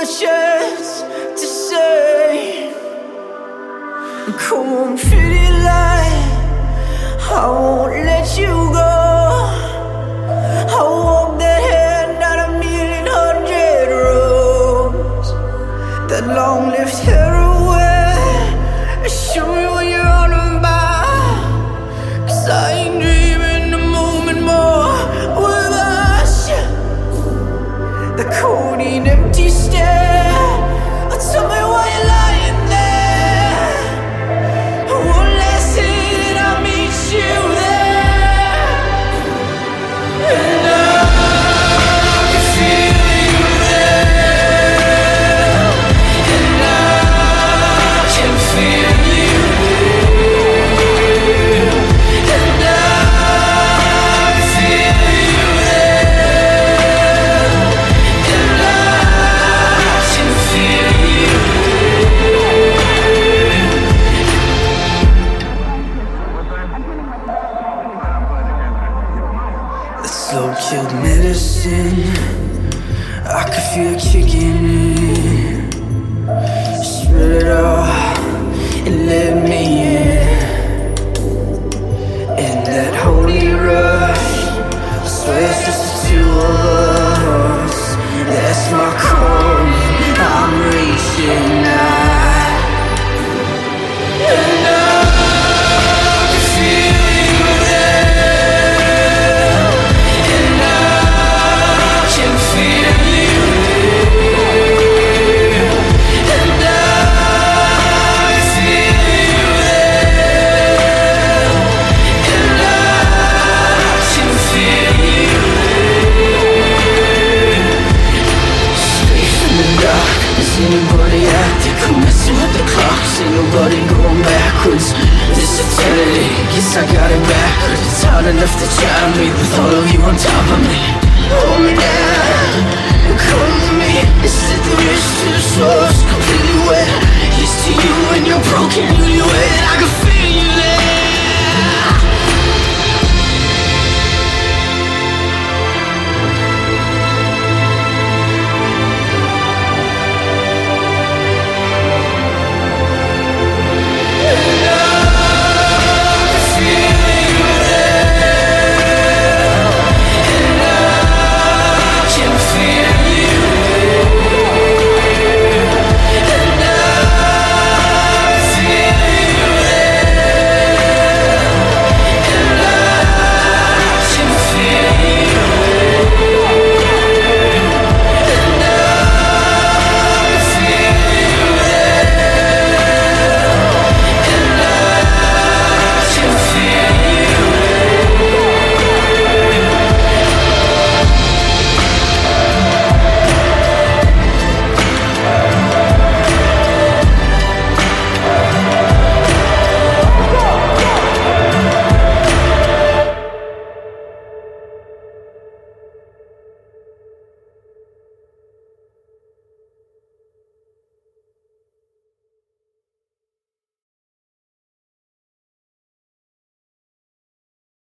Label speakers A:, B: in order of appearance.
A: chance to say, come on, pretty light, I won't let you go. I walk that hand down a million hundred roads, that long-lived heroin. Show me what you're all about, 'cause I ain't dreaming the moment more with us. The codeine empty stare, tell me why you're lying there. One last hit, I'll meet you there. And I can feel you there. And I can feel you there. And I can feel you there. And I can feel you. The slow-killed medicine, I could feel it kicking in. Spread it all and let me in. In that holy rush, I swear it's just the two of us. That's my calling, I'm racing now. And I can feel you there. And I can feel you there. And I can feel you there. And I can feel you there. Straight from the dark, is anybody acting? I'm messing with the clocks, ain't nobody going backwards. This eternity, guess I got it backwards. It's hard enough to drown me with all of you on top of me. Hold me down and come to me and set the wrist to the source, completely wet. Here's to you and your broken newlywed. I can feel you there.